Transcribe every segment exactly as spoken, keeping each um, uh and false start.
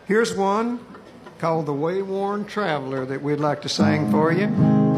Here's one called The Wayworn Traveler that we'd like to sing for you.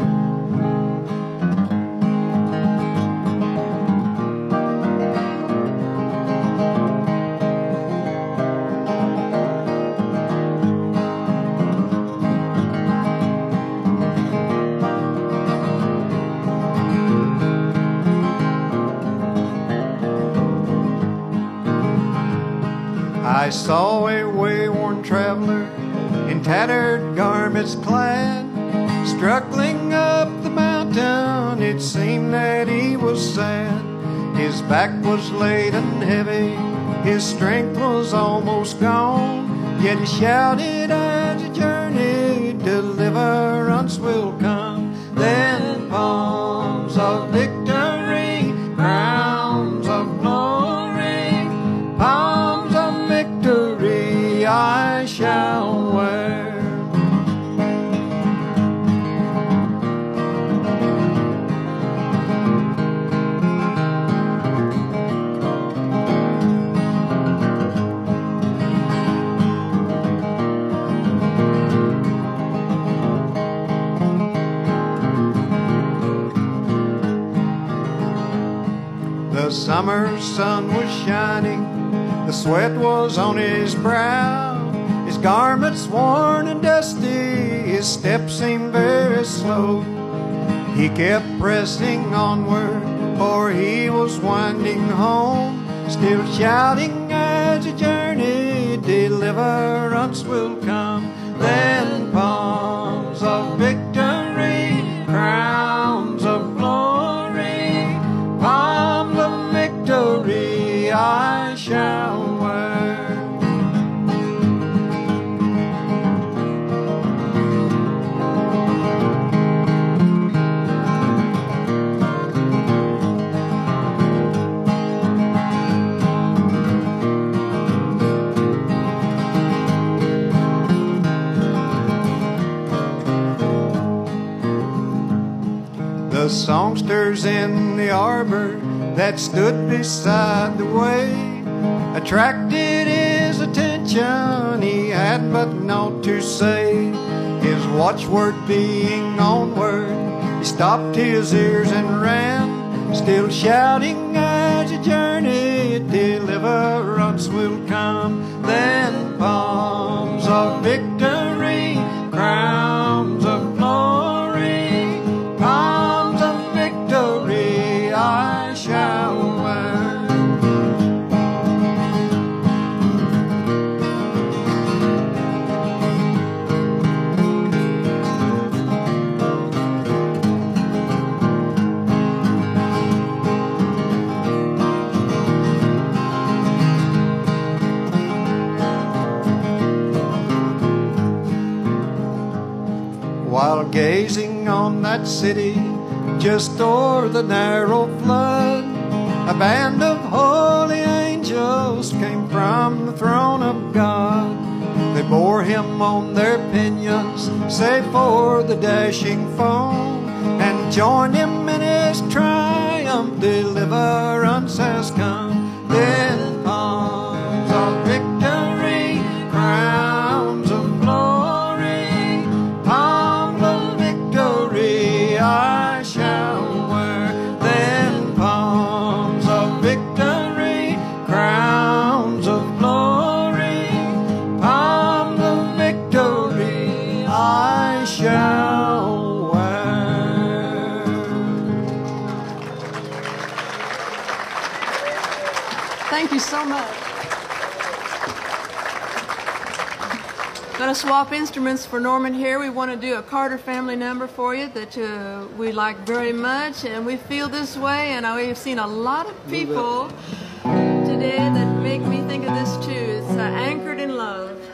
I saw a wayworn traveler in tattered garments clad, struggling up the mountain. It seemed that he was sad. His back was laden heavy, his strength was almost gone, yet he shouted as he journeyed, deliverance will come. Then palms of victory, crowns of glory, palms of victory I shall wear. The summer sun was shining, the sweat was on his brow, his garments worn and dusty, his steps seemed very slow. He kept pressing onward, for he was winding home, still shouting as he journeyed, deliverance will come. Then palms of victory, crowns of glory, palms of victory I shall wear. The songsters in the arbor that stood beside the way attracted his attention. He had but naught to say, his watchword being onward. He stopped his ears and ran, still shouting as he journeyed, deliverance will come. Then palms of victory, crowns of glory, palms of victory I shall wear. While gazing on that city just o'er the narrow flood, a band of holy angels came from the throne of God. They bore him on their pinions, save for the dashing foam, and joined him in his triumph, deliverance has come. Then palms of victory, crowns of glory, palms of victory I shall wear. Then palms of victory, crowns of glory, palms of victory I shall wear. Thank you so much. Going to swap instruments for Norman here. We want to do a Carter family number for you that uh, we like very much, and we feel this way, and we've seen a lot of people today that make me think of this too. It's uh, Anchored in Love.